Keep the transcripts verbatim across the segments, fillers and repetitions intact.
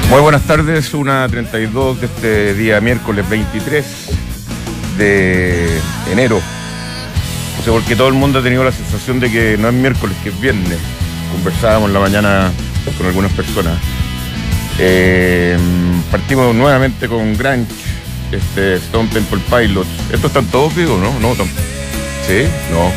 Muy buenas tardes, una treinta y dos de este día miércoles veintitrés de enero. No sé por qué todo el mundo ha tenido la sensación de que no es miércoles, que es viernes. Conversábamos en la mañana con algunas personas. Eh, partimos nuevamente con Grunge, este, Stone Temple Pilots. ¿Estos están todos vivos, no? No, tam- ¿Sí? No.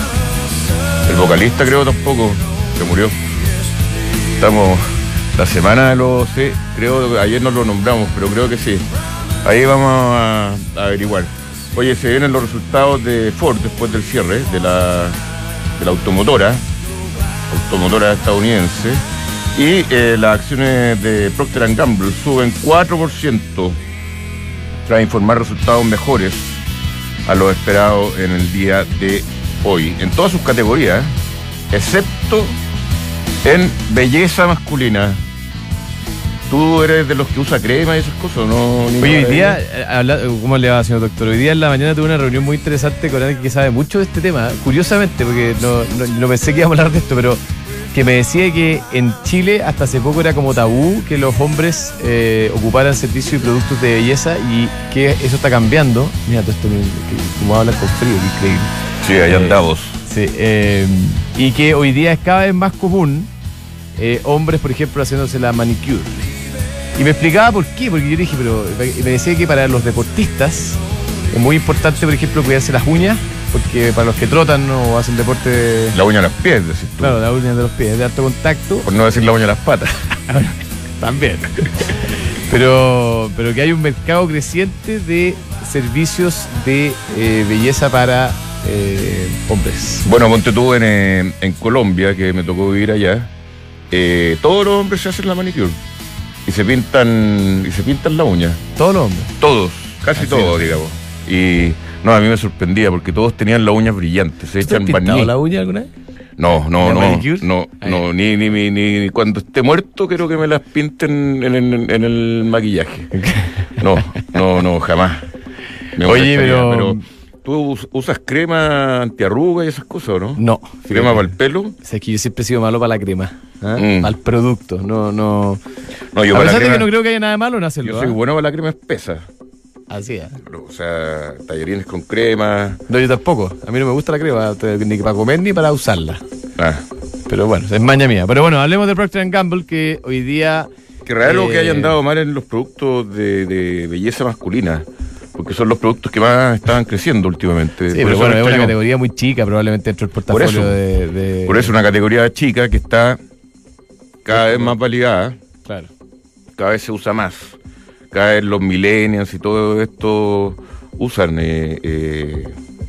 El vocalista creo tampoco, se murió. Estamos... La semana de los... Sí, creo que ayer no lo nombramos, pero creo que sí. Ahí vamos a, a averiguar. Oye, se vienen los resultados de Ford después del cierre de la, de la automotora, automotora estadounidense. Y eh, las acciones de Procter and Gamble suben cuatro por ciento tras informar resultados mejores a lo esperado en el día de hoy, en todas sus categorías, excepto en belleza masculina. ¿Tú eres de los que usa crema y esas cosas? ¿No? Oye, hoy día, habla, ¿cómo le va, señor doctor? Hoy día en la mañana tuve una reunión muy interesante con alguien que sabe mucho de este tema, curiosamente, porque no, no, no pensé que íbamos a hablar de esto, pero que me decía que en Chile hasta hace poco era como tabú que los hombres eh, ocuparan servicios y productos de belleza, y que eso está cambiando. Mira, todo esto, como hablan con frío, increíble. Sí, ahí andamos. Eh, sí, eh, y que hoy día es cada vez más común eh, hombres, por ejemplo, haciéndose la manicure. Y me explicaba por qué, porque yo dije, pero me decía que para los deportistas es muy importante, por ejemplo, cuidarse las uñas, porque para los que trotan o hacen deporte... La uña de los pies, decís tú. Claro, la uña de los pies, de alto contacto. Por no decir la uña de las patas. También. Pero, pero que hay un mercado creciente de servicios de eh, belleza para eh, hombres. Bueno, ponte tú en, eh, en Colombia, que me tocó vivir allá, eh, todos los hombres se hacen la manicure. Y se pintan y se pintan la uña. ¿Todos los hombres? Todos, casi todos, digamos. Y no, a mí me sorprendía porque todos tenían las uñas brillantes. Se echan ¿Te has pintado barniz. la uña alguna vez? No, no, ¿La no. manicure? No, Ay. no, ni, ni, ni, ni cuando esté muerto quiero que me las pinten en, en, en el maquillaje. No, no, no, jamás. Me Oye, molestaría, pero... pero ¿tú usas crema antiarruga y esas cosas, o no? No. ¿Crema para el pelo? O sea, es que yo siempre he sido malo para la crema. ¿Ah? Mm. Para el producto. No, no. No, yo A para la pesar de crema, que no creo que haya nada de malo en hacerlo. yo soy ¿ah? bueno para la crema espesa. Así es. O sea, tallarines con crema. No, yo tampoco. A mí no me gusta la crema, ni para comer ni para usarla. Ah, Pero bueno, es maña mía. Pero bueno, hablemos de Procter and Gamble, que hoy día... qué raro eh, que hayan dado mal en los productos de, de belleza masculina, porque son los productos que más estaban creciendo últimamente. Sí, Por pero eso bueno, me es una extrañó. categoría muy chica, probablemente dentro del Por portafolio eso, de, de... por eso una categoría chica que está cada vez más validada, Claro. cada vez se usa más, cada vez los millennials y todo esto usan eh, eh,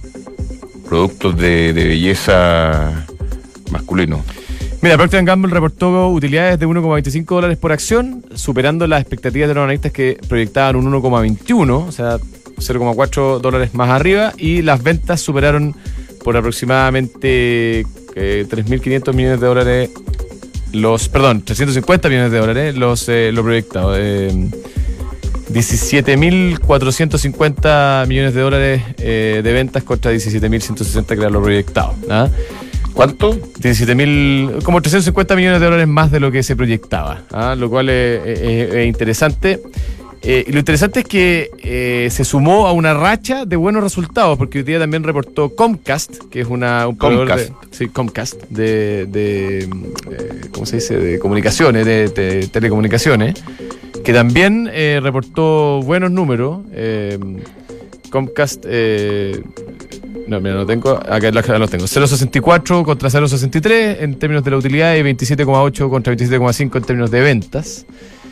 productos de, de belleza masculino. Mira, Procter and Gamble reportó utilidades de uno coma veinticinco dólares por acción, superando las expectativas de los analistas que proyectaban un uno coma veintiuno, o sea, cero coma cuatro dólares más arriba, y las ventas superaron por aproximadamente eh, tres mil quinientos millones de dólares, los, perdón, trescientos cincuenta millones de dólares, los, eh, lo proyectado. Eh, diecisiete mil cuatrocientos cincuenta millones de dólares eh, de ventas contra diecisiete mil ciento sesenta que era lo proyectado. ¿Ah? ¿Cuánto? diecisiete mil, como trescientos cincuenta millones de dólares más de lo que se proyectaba, ¿ah? Lo cual es, es- es interesante. Eh, y lo interesante es que eh, se sumó a una racha de buenos resultados, porque hoy día también reportó Comcast, que es una, un proveedor Comcast. de, sí, Comcast, de, de, de- ¿cómo se dice? De comunicaciones, de, de telecomunicaciones, que también eh, reportó buenos números. Eh, Comcast, eh, no, mira, no tengo, acá los lo tengo, cero coma sesenta y cuatro contra cero coma sesenta y tres en términos de la utilidad y veintisiete coma ocho contra veintisiete coma cinco en términos de ventas.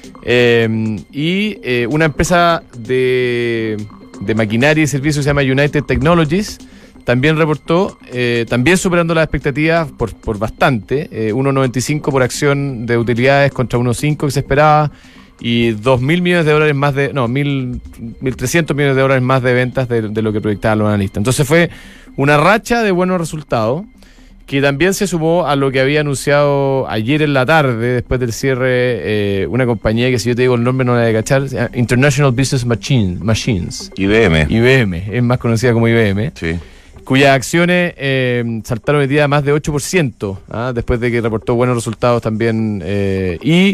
Eh, y eh, una empresa de, de maquinaria y servicios se llama United Technologies, también reportó, eh, también superando las expectativas por, por bastante, eh, uno coma noventa y cinco por acción de utilidades contra uno coma cinco que se esperaba, y dos mil millones de dólares más de, no, mil trescientos millones de dólares más de ventas de, de lo que proyectaban los analistas. Entonces fue una racha de buenos resultados, que también se sumó a lo que había anunciado ayer en la tarde, después del cierre, eh, una compañía que, si yo te digo el nombre no la de cachar, se llama International Business Machine, Machines, I B M. I B M, es más conocida como I B M, Sí. cuyas acciones eh, saltaron hoy día más de ocho por ciento, ¿ah? Después de que reportó buenos resultados también, eh, y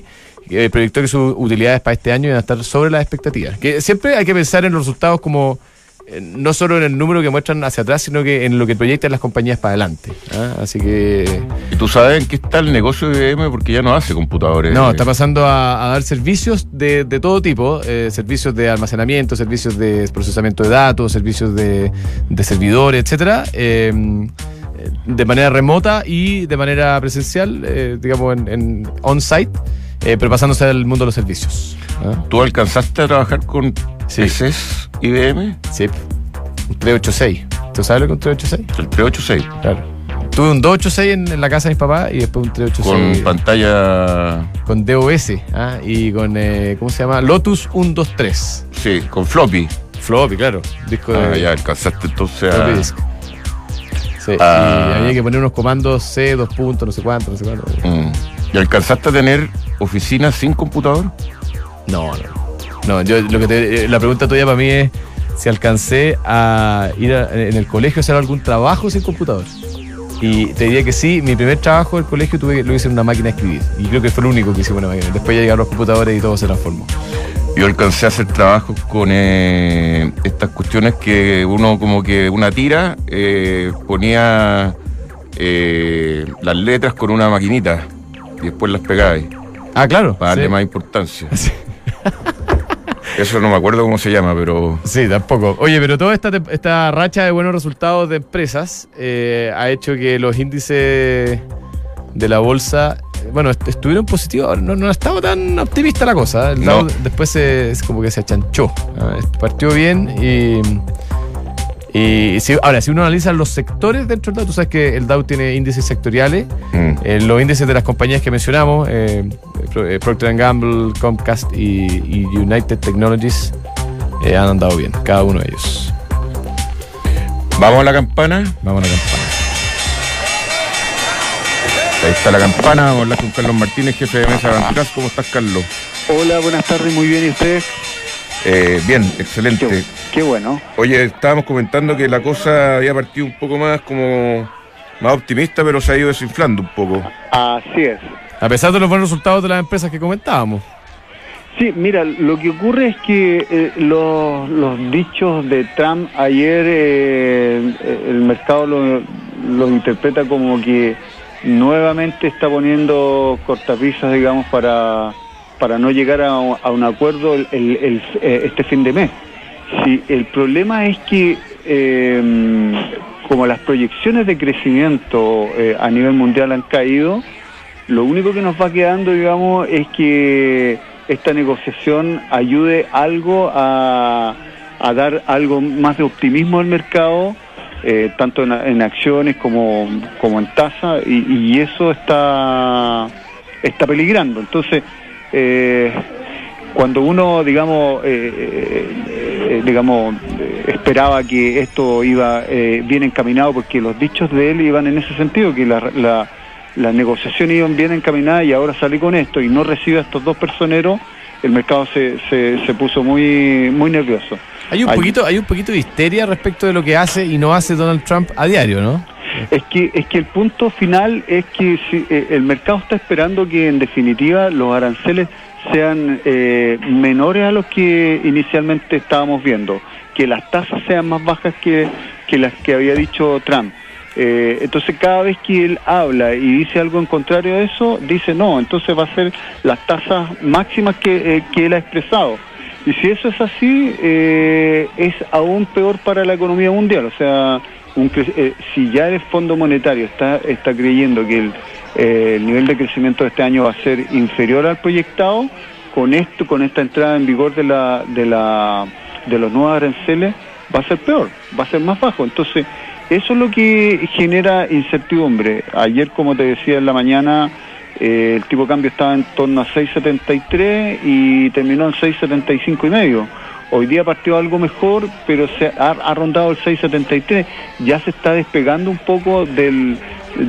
eh, proyectó que sus utilidades para este año iban a estar sobre las expectativas. Que siempre hay que pensar en los resultados como eh, no solo en el número que muestran hacia atrás, sino que en lo que proyectan las compañías para adelante. ¿Ah? Así que... ¿Y tú sabes en qué está el negocio de I B M? Porque ya no hace computadores. No, está pasando a, a dar servicios de, de todo tipo, eh, servicios de almacenamiento, servicios de procesamiento de datos, servicios de, de servidores, etcétera, eh, de manera remota y de manera presencial, eh, digamos en, en on-site, eh, pero pasándose al mundo de los servicios. ¿Ah? ¿Tú alcanzaste a trabajar con Sí. P Cs I B M? Sí, un trescientos ochenta y seis. ¿Tú sabes lo que es un trescientos ochenta y seis? El trescientos ochenta y seis. Claro. Tuve un doscientos ochenta y seis en, en la casa de mis papás y después un trescientos ochenta y seis. Con pantalla... Con D O S, ¿ah? Y con, eh, ¿cómo se llama? Lotus ciento veintitrés. Sí, con floppy. Floppy, claro. Disco Ah, de... ya alcanzaste entonces floppy a... disk. Sí, Ah. y había que poner unos comandos C, dos puntos, no sé cuánto, no sé cuánto. Mm. ¿Y alcanzaste a tener oficinas sin computador? No, no. No, yo lo que te, la pregunta tuya para mí es si alcancé a ir a, en el colegio a hacer algún trabajo sin computador. Y te diría que sí, mi primer trabajo del colegio tuve, lo hice en una máquina de escribir. Y creo que fue el único que hice en una máquina. Después ya llegaron los computadores y todo se transformó. Yo alcancé a hacer trabajos con eh, estas cuestiones que uno como que una tira eh, ponía eh, las letras con una maquinita y después las pegaba ahí, Ah, claro. para darle sí. más importancia. Sí. Eso no me acuerdo cómo se llama, pero... Sí, tampoco. Oye, pero toda esta, esta racha de buenos resultados de empresas eh, ha hecho que los índices de la bolsa, eh, bueno, est- estuvieron positivos. No, no ha estado tan optimista la cosa. El No. Dow después se, es como que se achanchó. ¿Ah? Partió bien y... y si, ahora, si uno analiza los sectores dentro del Dow, tú sabes que el Dow tiene índices sectoriales. Mm. Eh, los índices de las compañías que mencionamos, eh, Pro- eh, Procter and Gamble, Comcast y, y United Technologies, eh, han andado bien, cada uno de ellos. Vamos a la campana. Vamos a la campana. Ahí está la campana. Vamos a hablar con Carlos Martínez, jefe de mesa de Aventuras. ¿Cómo estás, Carlos? Hola, buenas tardes, muy bien, ¿y ustedes? Eh, bien, excelente. Qué, qué bueno. Oye, estábamos comentando que la cosa había partido un poco más como más optimista, pero se ha ido desinflando un poco. Así es. A pesar de los buenos resultados de las empresas que comentábamos. Sí, mira, lo que ocurre es que eh, los, los dichos de Trump ayer, eh, el mercado lo, lo interpreta como que nuevamente está poniendo cortapisas, digamos, para, para no llegar a, a un acuerdo el, el, el, eh, este fin de mes. Sí, el problema es que eh, como las proyecciones de crecimiento eh, a nivel mundial han caído, lo único que nos va quedando, digamos, es que esta negociación ayude algo a, a dar algo más de optimismo al mercado, eh, tanto en, en acciones como, como en tasa, y, y eso está, está peligrando. Entonces, eh, cuando uno, digamos, eh, eh, digamos eh, esperaba que esto iba eh, bien encaminado, porque los dichos de él iban en ese sentido, que la, la las negociaciones iban bien encaminadas, y ahora sale con esto y no recibe a estos dos personeros, el mercado se, se, se puso muy muy nervioso. Hay un, Hay- poquito, hay un poquito de histeria respecto de lo que hace y no hace Donald Trump a diario, ¿no? Es que es que el punto final es que si, eh, el mercado está esperando que en definitiva los aranceles sean eh, menores a los que inicialmente estábamos viendo, que las tasas sean más bajas que, que las que había dicho Trump. Eh, entonces cada vez que él habla y dice algo en contrario a eso, dice no, entonces va a ser las tasas máximas que, eh, que él ha expresado. Y si eso es así, eh, es aún peor para la economía mundial. O sea, un cre- eh, si ya el Fondo Monetario está, está creyendo que el, eh, el nivel de crecimiento de este año va a ser inferior al proyectado, con esto, con esta entrada en vigor de la, de la, de los nuevos aranceles, va a ser peor, va a ser más bajo. Entonces, eso es lo que genera incertidumbre. Ayer, como te decía en la mañana, eh, el tipo de cambio estaba en torno a seis setenta y tres y terminó en seis setenta y cinco y medio. Hoy día partió algo mejor, pero se ha, ha rondado el seis setenta y tres. Ya se está despegando un poco del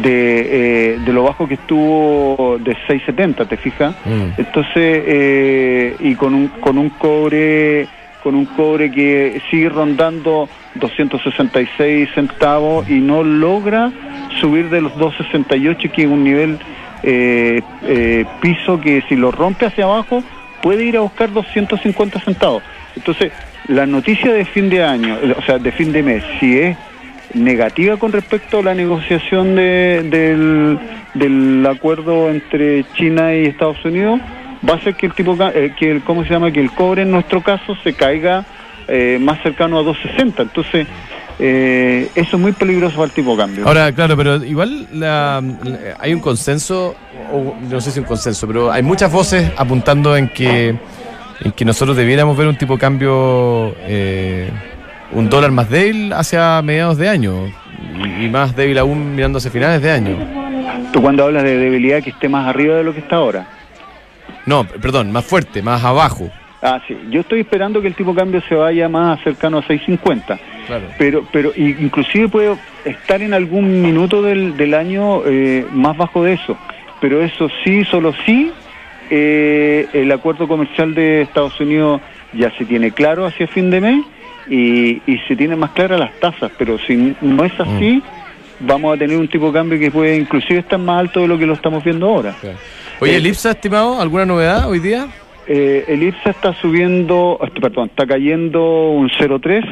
de, eh, de lo bajo que estuvo de seis setenta, ¿te fijas? Mm. Entonces, eh, y con un con un cobre con un cobre que sigue rondando doscientos sesenta y seis centavos y no logra subir de los dos sesenta y ocho, que es un nivel eh, eh, piso que si lo rompe hacia abajo puede ir a buscar doscientos cincuenta centavos. Entonces, la noticia de fin de año, o sea, de fin de mes, si es negativa con respecto a la negociación de, del, del acuerdo entre China y Estados Unidos, va a ser que el tipo eh, que el cómo se llama que el cobre en nuestro caso se caiga eh, más cercano a dos sesenta. Entonces eh, eso es muy peligroso para el tipo de cambio. Ahora, claro, pero igual la, la, hay un consenso, o no sé si un consenso, pero hay muchas voces apuntando en que en que nosotros debiéramos ver un tipo de cambio, eh, un dólar más débil hacia mediados de año y, y más débil aún mirando hacia finales de año. Tú cuando hablas de debilidad, que esté más arriba de lo que está ahora. No, perdón, más fuerte, más abajo. Ah, sí. Yo estoy esperando que el tipo de cambio se vaya más cercano a seis cincuenta. Claro. Pero, pero inclusive puede estar en algún minuto del, del año eh, más bajo de eso. Pero eso sí, solo sí, eh, el acuerdo comercial de Estados Unidos ya se tiene claro hacia fin de mes y, y se tienen más claras las tasas. Pero si no es así, mm. vamos a tener un tipo de cambio que puede inclusive estar más alto de lo que lo estamos viendo ahora. Claro. Oye, ¿el I P S A, estimado, alguna novedad hoy día? Eh, el I P S A está subiendo, perdón, está cayendo un cero coma tres,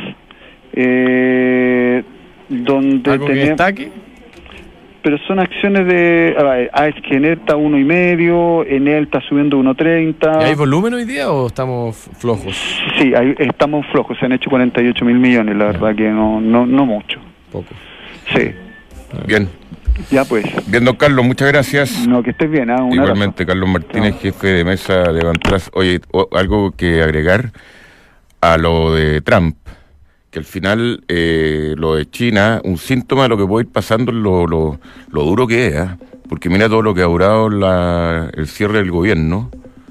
eh, donde ¿Algo tenemos, que destaque? Pero son acciones de, a ver, Enel está uno y medio, Enel está subiendo uno treinta. ¿Y hay volumen hoy día o estamos flojos? Sí, hay, estamos flojos, se han hecho cuarenta y ocho mil millones, la verdad que no, no, no mucho. Poco. Sí. Bien. Ya pues. Bien, don Carlos, muchas gracias. No, que estés bien. ¿eh? Igualmente, abrazo. Carlos Martínez, no. jefe de mesa de Bantras. Oye, o, algo que agregar a lo de Trump, que al final eh, lo de China, un síntoma de lo que puede ir pasando es lo, lo, lo duro que es, ¿eh? Porque mira todo lo que ha durado la, el cierre del gobierno,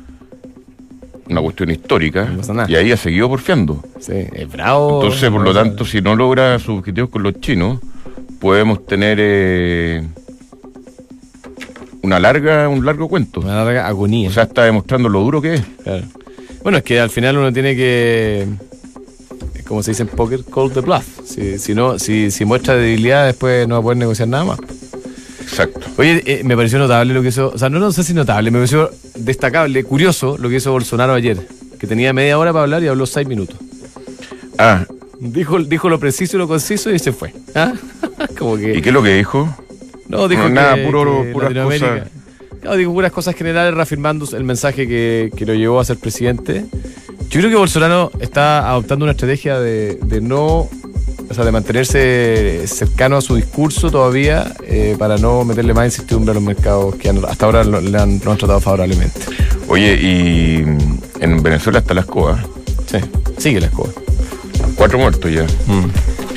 una cuestión histórica, no y ahí ha seguido porfiando. Sí, es bravo. Entonces, por lo tanto, si no logra sus objetivos con los chinos, podemos tener eh, una larga, un largo cuento. Una larga agonía. O sea, está demostrando lo duro que es. Claro. Bueno, es que al final uno tiene que, como se dice en póker, call the bluff. Si, si, no, si, si muestra debilidad, después no va a poder negociar nada más. Exacto. Oye, eh, me pareció notable lo que hizo, o sea, no, no sé si notable, me pareció destacable, curioso lo que hizo Bolsonaro ayer, que tenía media hora para hablar y habló seis minutos. Ah. Dijo, dijo lo preciso y lo conciso y se fue. ¿Ah? Como que... ¿Y qué es lo que dijo? No, dijo no, que, nada, puro, que puras cosas. No, dijo puras cosas generales, reafirmando el mensaje que, que lo llevó a ser presidente. Yo creo que Bolsonaro está adoptando una estrategia de, de no, o sea, de mantenerse cercano a su discurso todavía, eh, para no meterle más incertidumbre a los mercados que han, hasta ahora lo, le han, lo han tratado favorablemente. Oye, y en Venezuela está la escoba. Sí, sigue la escoba. Cuatro muertos ya. Mm.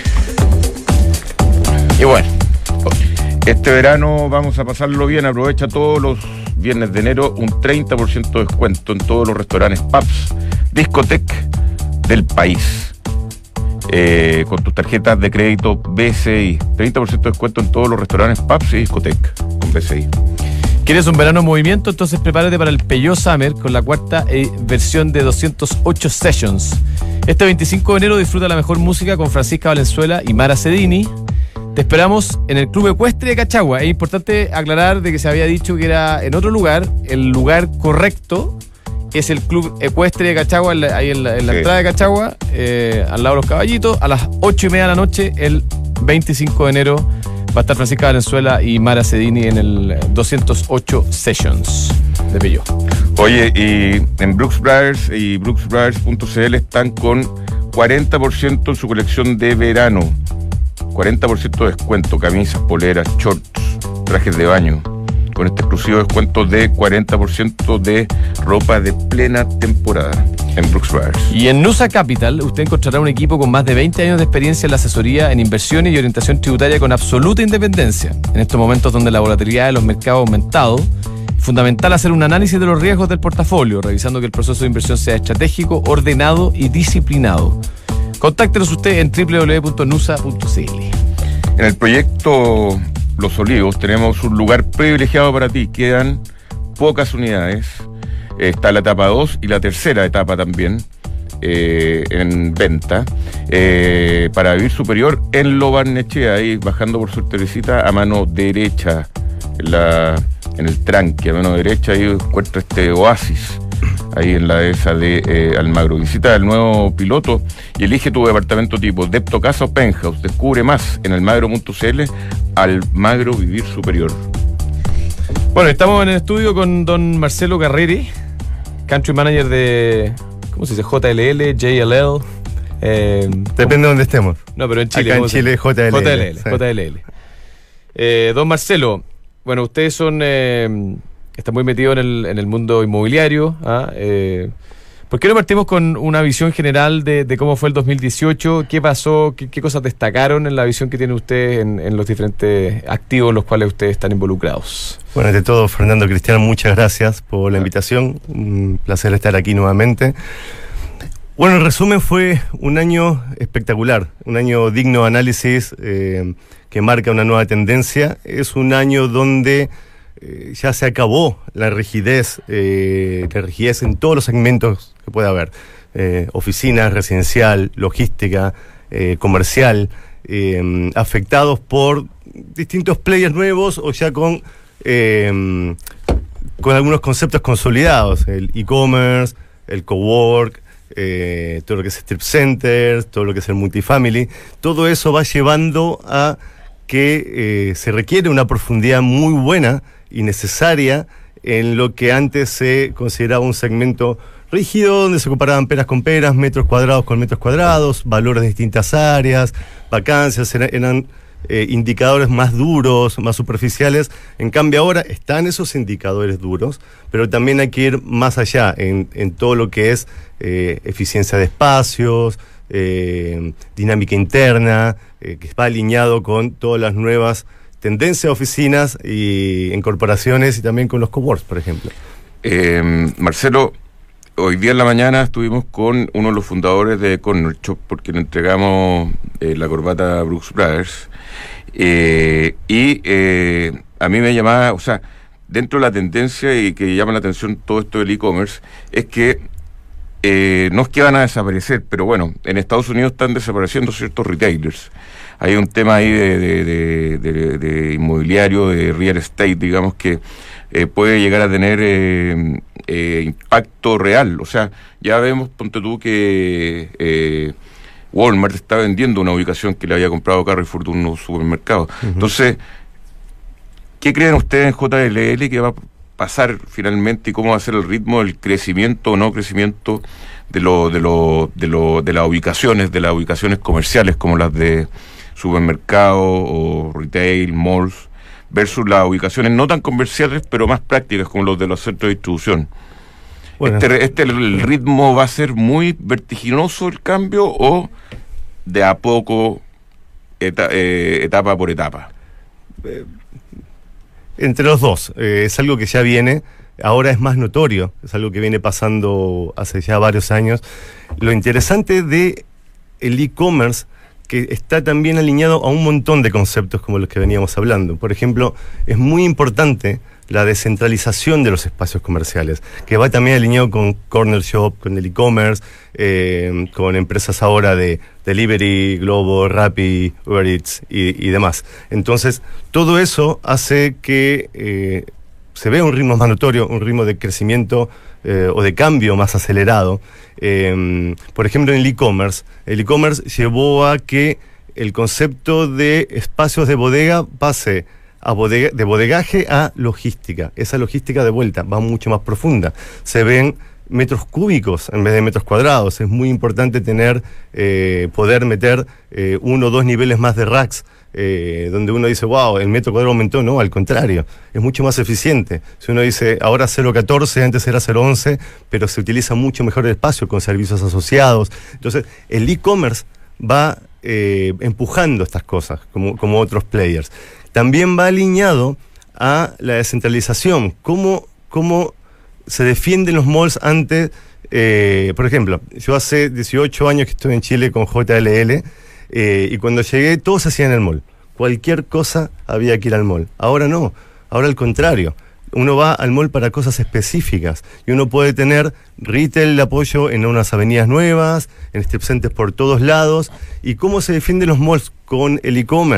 Y bueno, este verano vamos a pasarlo bien. Aprovecha todos los viernes de enero un treinta por ciento de descuento en todos los restaurantes, pubs, discoteca del país. Eh, con tus tarjetas de crédito B C I. treinta por ciento de descuento en todos los restaurantes, pubs y discoteca con B C I. ¿Quieres un verano en movimiento? Entonces prepárate para el Peugeot Summer con la cuarta eh, versión de doscientos ocho Sessions. Este veinticinco de enero disfruta la mejor música con Francisca Valenzuela y Mara Cedini. Te esperamos en el Club Ecuestre de Cachagua. Es importante aclarar de que se había dicho que era en otro lugar. El lugar correcto es el Club Ecuestre de Cachagua, en la, ahí en la, en la sí. entrada de Cachagua, eh, al lado de los caballitos, a las ocho y media de la noche, el veinticinco de enero. Va a estar Francisca Valenzuela y Mara Cedini en el doscientos ocho Sessions de Peugeot. Oye, y en Brooks Brothers y brooks brothers punto c l están con cuarenta por ciento en su colección de verano. cuarenta por ciento de descuento, camisas, poleras, shorts, trajes de baño. Con este exclusivo descuento de cuarenta por ciento de ropa de plena temporada en Brooks Brothers. Y en Nusa Capital usted encontrará un equipo con más de veinte años de experiencia en la asesoría en inversiones y orientación tributaria con absoluta independencia. En estos momentos donde la volatilidad de los mercados ha aumentado, es fundamental hacer un análisis de los riesgos del portafolio, revisando que el proceso de inversión sea estratégico, ordenado y disciplinado. Contáctenos usted en doble u doble u doble u punto nusa punto c l. En el proyecto Los Olivos tenemos un lugar privilegiado para ti. Quedan pocas unidades. Está la etapa dos y la tercera etapa también eh, en venta. Eh, para vivir superior en Lo Barnechea, ahí bajando por Sor Teresita a mano derecha. La en el tranque, a mano derecha, ahí encuentra este oasis, ahí en la esa de eh, Almagro. Visita el nuevo piloto y elige tu departamento tipo Depto Casa o Penthouse. Descubre más en almagro punto c l. Almagro, vivir superior. Bueno, estamos en el estudio con don Marcelo Carreri, Country Manager de, ¿cómo se dice? J L L, J L L. Eh, Depende de dónde estemos. No, pero en Chile. Acá en Chile, J L L. J L L, sí. J L L. Eh, don Marcelo, bueno, ustedes son, eh, están muy metidos en el, en el mundo inmobiliario. ¿ah? Eh, ¿Por qué no partimos con una visión general de, de cómo fue el dos mil dieciocho? ¿Qué pasó? ¿Qué, qué cosas destacaron en la visión que tienen ustedes en, en los diferentes activos en los cuales ustedes están involucrados? Bueno, ante todo, Fernando, Cristian, muchas gracias por la invitación. Un placer estar aquí nuevamente. Bueno, en resumen, fue un año espectacular, un año digno de análisis, eh, que marca una nueva tendencia. Es un año donde eh, ya se acabó la rigidez, eh, la rigidez en todos los segmentos que pueda haber. Eh, oficinas, residencial, logística, eh, comercial, eh, afectados por distintos players nuevos o ya con, eh, con algunos conceptos consolidados, el e-commerce, el cowork, Eh, todo lo que es strip centers, todo lo que es el multifamily, todo eso va llevando a que eh, se requiere una profundidad muy buena y necesaria en lo que antes se consideraba un segmento rígido, donde se comparaban peras con peras, metros cuadrados con metros cuadrados, valores de distintas áreas, vacancias, eran, eran eh, indicadores más duros, más superficiales. En cambio ahora están esos indicadores duros, pero también hay que ir más allá en, en todo lo que es eh, eficiencia de espacios, eh, dinámica interna, eh, que va alineado con todas las nuevas tendencias de oficinas y en corporaciones y también con los coworks, por ejemplo. Eh, Marcelo, hoy día en la mañana estuvimos con uno de los fundadores de Corner Shop porque le entregamos eh, la corbata Brooks Brothers eh, y eh, a mí me llamaba, o sea, dentro de la tendencia y que llama la atención todo esto del e-commerce es que eh, no es que van a desaparecer, pero bueno, en Estados Unidos están desapareciendo ciertos retailers. Hay un tema ahí de, de, de, de, de inmobiliario, de real estate, digamos, que eh, puede llegar a tener eh, eh, impacto real. O sea, ya vemos, ponte tú, que eh, Walmart está vendiendo una ubicación que le había comprado Carrefour de unos supermercados. Uh-huh. Entonces, ¿qué creen ustedes en J L L que va a pasar finalmente y cómo va a ser el ritmo del crecimiento o no crecimiento de, lo, de, lo, de, lo, de las ubicaciones, de las ubicaciones comerciales como las de supermercados o retail, malls, versus las ubicaciones no tan comerciales pero más prácticas como los de los centros de distribución? Bueno. Este, este el ritmo va a ser muy vertiginoso el cambio o de a poco, eta, eh, etapa por etapa. Eh, entre los dos, eh, es algo que ya viene, ahora es más notorio, es algo que viene pasando hace ya varios años. Lo interesante de el e-commerce que está también alineado a un montón de conceptos como los que veníamos hablando. Por ejemplo, es muy importante la descentralización de los espacios comerciales, que va también alineado con Corner Shop, con el e-commerce, eh, con empresas ahora de Delivery, Globo, Rappi, Uber Eats y, y demás. Entonces, todo eso hace que eh, se vea un ritmo más notorio, un ritmo de crecimiento eh, o de cambio más acelerado. Eh, por ejemplo, en el e-commerce, el e-commerce llevó a que el concepto de espacios de bodega pase a bodega, de bodegaje a logística. Esa logística de vuelta va mucho más profunda. Se ven metros cúbicos en vez de metros cuadrados. Es muy importante tener, eh, poder meter eh, uno o dos niveles más de racks, eh, donde uno dice, wow, el metro cuadrado aumentó. No, al contrario, es mucho más eficiente. Si uno dice, ahora cero punto catorce, antes era cero punto once, pero se utiliza mucho mejor el espacio con servicios asociados. Entonces, el e-commerce va eh, empujando estas cosas, como, como otros players. También va alineado a la descentralización. ¿Cómo, cómo se defienden los malls ante, eh, por ejemplo, yo hace dieciocho años que estoy en Chile con J L L eh, y cuando llegué todo se hacía en el mall. Cualquier cosa había que ir al mall. Ahora no, ahora al contrario. Uno va al mall para cosas específicas y uno puede tener retail de apoyo en unas avenidas nuevas, en strip centers por todos lados. ¿Y cómo se defienden los malls con el e-commerce?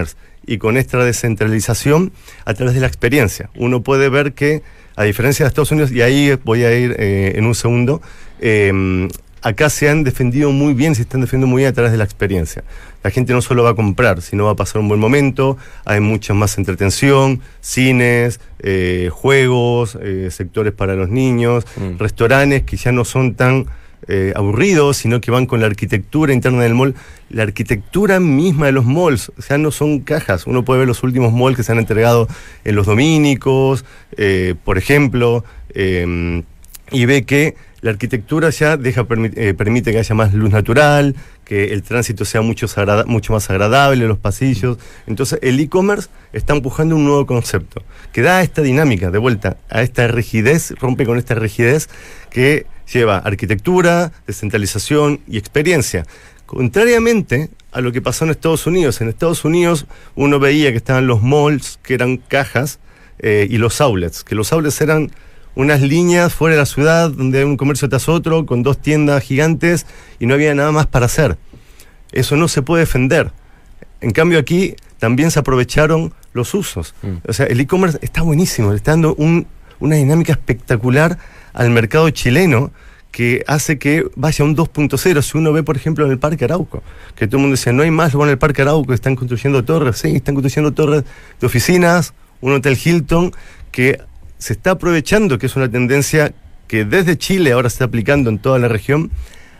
y con esta descentralización a través de la experiencia. Uno puede ver que, a diferencia de Estados Unidos, y ahí voy a ir eh, en un segundo, eh, acá se han defendido muy bien, se están defendiendo muy bien a través de la experiencia. La gente no solo va a comprar, sino va a pasar un buen momento, hay mucha más entretención, cines, eh, juegos, eh, sectores para los niños, mm. restaurantes que ya no son tan eh, aburridos, sino que van con la arquitectura interna del mall. La arquitectura misma de los malls, o sea, no son cajas. Uno puede ver los últimos malls que se han entregado en los dominicos, eh, por ejemplo, eh, y ve que la arquitectura ya deja, permi- eh, permite que haya más luz natural, que el tránsito sea mucho, sagrada- mucho más agradable, los pasillos. Entonces el e-commerce está empujando un nuevo concepto, que da esta dinámica, de vuelta, a esta rigidez, rompe con esta rigidez que lleva arquitectura, descentralización y experiencia. Contrariamente a lo que pasó en Estados Unidos. En Estados Unidos uno veía que estaban los malls, que eran cajas, eh, y los outlets, que los outlets eran unas líneas fuera de la ciudad donde hay un comercio tras otro con dos tiendas gigantes y no había nada más para hacer. Eso no se puede defender. En cambio aquí también se aprovecharon los usos. Mm. O sea, el e-commerce está buenísimo, le está dando un, una dinámica espectacular al mercado chileno que hace que vaya a un dos punto cero. Si uno ve, por ejemplo, en el Parque Arauco, que todo el mundo decía, no hay más, luego en el Parque Arauco están construyendo torres, sí, están construyendo torres de oficinas, un hotel Hilton, que se está aprovechando, que es una tendencia que desde Chile ahora se está aplicando en toda la región,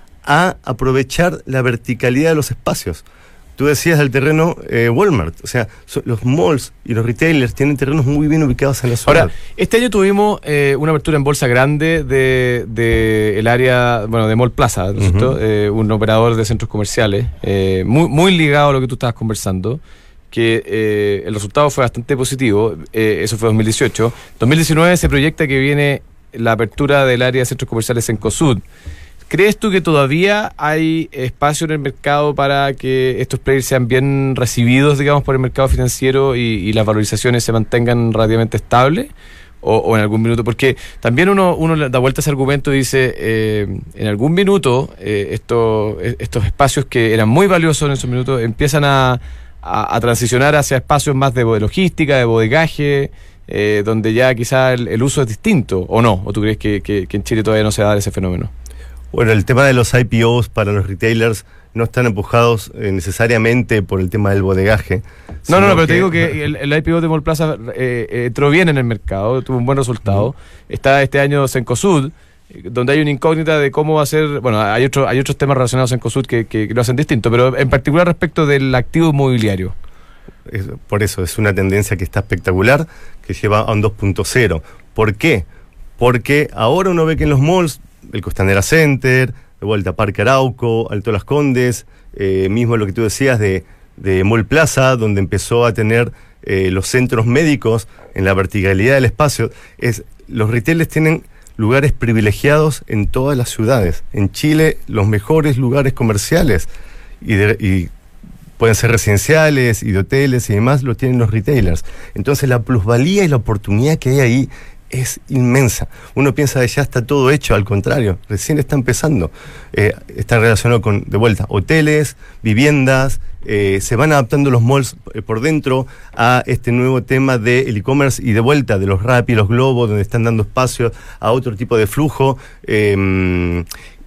a aprovechar la verticalidad de los espacios. Tú decías del terreno eh, Walmart, o sea, so, los malls y los retailers tienen terrenos muy bien ubicados en la ciudad. Ahora, este año tuvimos eh, una apertura en bolsa grande de, de el área, bueno, de Mall Plaza, ¿no es cierto? Uh-huh. Eh, un operador de centros comerciales, eh, muy, muy ligado a lo que tú estabas conversando, que eh, el resultado fue bastante positivo, eh, eso fue dos mil dieciocho. dos mil diecinueve se proyecta que viene la apertura del área de centros comerciales en Cosud. ¿Crees tú que todavía hay espacio en el mercado para que estos players sean bien recibidos, digamos, por el mercado financiero y, y las valorizaciones se mantengan relativamente estables? O, o en algún minuto, porque también uno, uno da vuelta a ese argumento y dice, eh, en algún minuto, eh, esto, estos espacios que eran muy valiosos en esos minutos empiezan a A, a transicionar hacia espacios más de logística, de bodegaje, eh, donde ya quizá el, el uso es distinto, ¿o no? ¿O tú crees que, que, que en Chile todavía no se va a dar ese fenómeno? Bueno, el tema de los I P Os para los retailers no están empujados eh, necesariamente por el tema del bodegaje. No, no, no, pero que... te digo que el, el I P O de Mall Plaza eh, eh, entró bien en el mercado, tuvo un buen resultado. Uh-huh. Está este año Cencosud, donde hay una incógnita de cómo va a ser, bueno, hay otro, hay otros temas relacionados en COSUD que, que, que lo hacen distinto, pero en particular respecto del activo inmobiliario. Es, por eso, es una tendencia que está espectacular, que lleva a un dos punto cero. ¿Por qué? Porque ahora uno ve que en los malls, el Costanera Center, de vuelta Parque Arauco, Alto Las Condes, eh, mismo lo que tú decías de, de Mall Plaza, donde empezó a tener eh, los centros médicos en la verticalidad del espacio, es los retailers tienen lugares privilegiados en todas las ciudades. En Chile, los mejores lugares comerciales y, de, y pueden ser residenciales y de hoteles y demás, lo tienen los retailers. Entonces la plusvalía y la oportunidad que hay ahí es inmensa. Uno piensa que ya está todo hecho, al contrario, recién está empezando. Eh, está relacionado con, de vuelta, hoteles, viviendas, eh, se van adaptando los malls eh, por dentro a este nuevo tema del e-commerce y de vuelta de los Rappi, los Globo, donde están dando espacio a otro tipo de flujo, eh,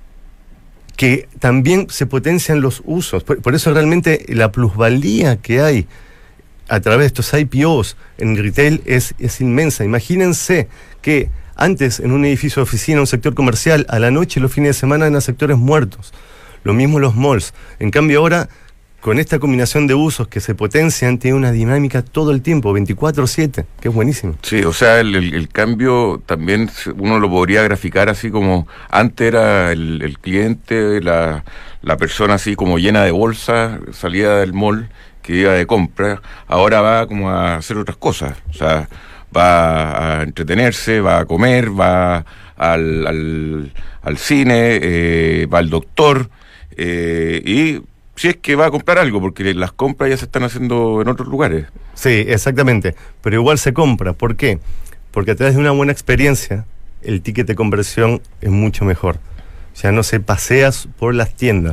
que también se potencian los usos. Por, por eso realmente la plusvalía que hay a través de estos I P Os en retail es, es inmensa. Imagínense que antes en un edificio de oficina, un sector comercial, a la noche y los fines de semana eran sectores muertos. Lo mismo los malls. En cambio ahora, con esta combinación de usos que se potencian, tiene una dinámica todo el tiempo, veinticuatro siete, que es buenísimo. Sí, o sea, el, el, el cambio también uno lo podría graficar así como antes era el, el cliente, la, la persona así como llena de bolsas, salía del mall, que iba de compra, ahora va como a hacer otras cosas, o sea, va a entretenerse, va a comer, va al, al, al cine, eh, va al doctor, eh, y si es que va a comprar algo, porque las compras ya se están haciendo en otros lugares. Sí, exactamente, pero igual se compra. ¿Por qué? Porque a través de una buena experiencia, el ticket de conversión es mucho mejor. Ya no se paseas por las tiendas.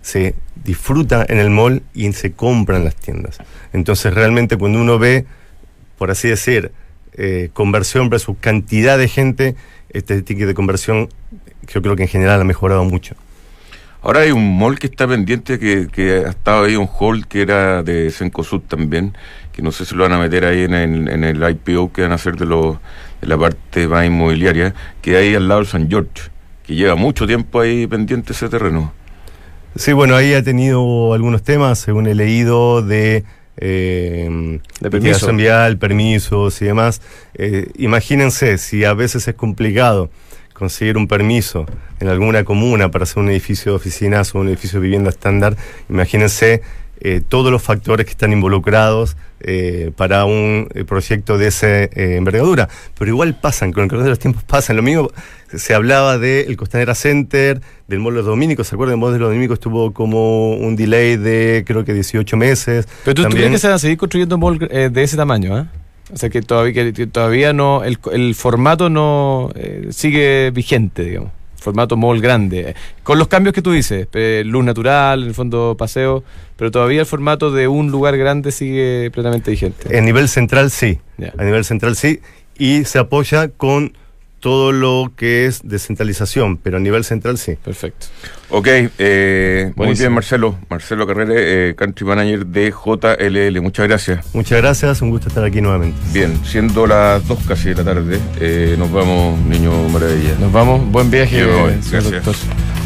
se disfruta en el mall y se compra en las tiendas. Entonces realmente cuando uno ve, por así decir, eh, conversión versus cantidad de gente, este ticket de conversión yo creo que en general ha mejorado mucho. Ahora hay un mall que está pendiente, que, que ha estado ahí, un hall que era de Cencosud también, que no sé si lo van a meter ahí en el, en el I P O que van a hacer de, lo, de la parte más inmobiliaria, que hay al lado del San George, que lleva mucho tiempo ahí pendiente ese terreno. Sí, bueno, ahí ha tenido algunos temas, según he leído, de... Eh, de permiso vial, permisos y demás. Eh, imagínense, si a veces es complicado conseguir un permiso en alguna comuna para hacer un edificio de oficinas o un edificio de vivienda estándar, imagínense eh, todos los factores que están involucrados eh, para un eh, proyecto de esa eh, envergadura. Pero igual pasan, con el correr de los tiempos pasan. Lo mismo se hablaba del Costanera Center, del Mall de los Dominicos. ¿Se acuerdan? El Mall de los Dominicos tuvo como un delay de creo que dieciocho meses. Pero tú, ¿tú También... crees que se van a seguir construyendo mall eh, de ese tamaño, ¿eh? O sea, que todavía, que, que todavía no, el, el formato no eh, sigue vigente, digamos. Formato mall grande. Con los cambios que tú dices, eh, luz natural, en el fondo paseo, pero todavía el formato de un lugar grande sigue plenamente vigente. A nivel central sí, yeah. a nivel central sí, y se apoya con todo lo que es descentralización, pero a nivel central sí. Perfecto. Ok, eh, muy bien, Marcelo. Marcelo Carrera, eh, Country Manager de J L L. Muchas gracias. Muchas gracias, un gusto estar aquí nuevamente. Bien, siendo las dos casi de la tarde, eh, nos vamos, Niño Maravilla. Nos vamos, buen viaje, Yo, señor gracias. doctor.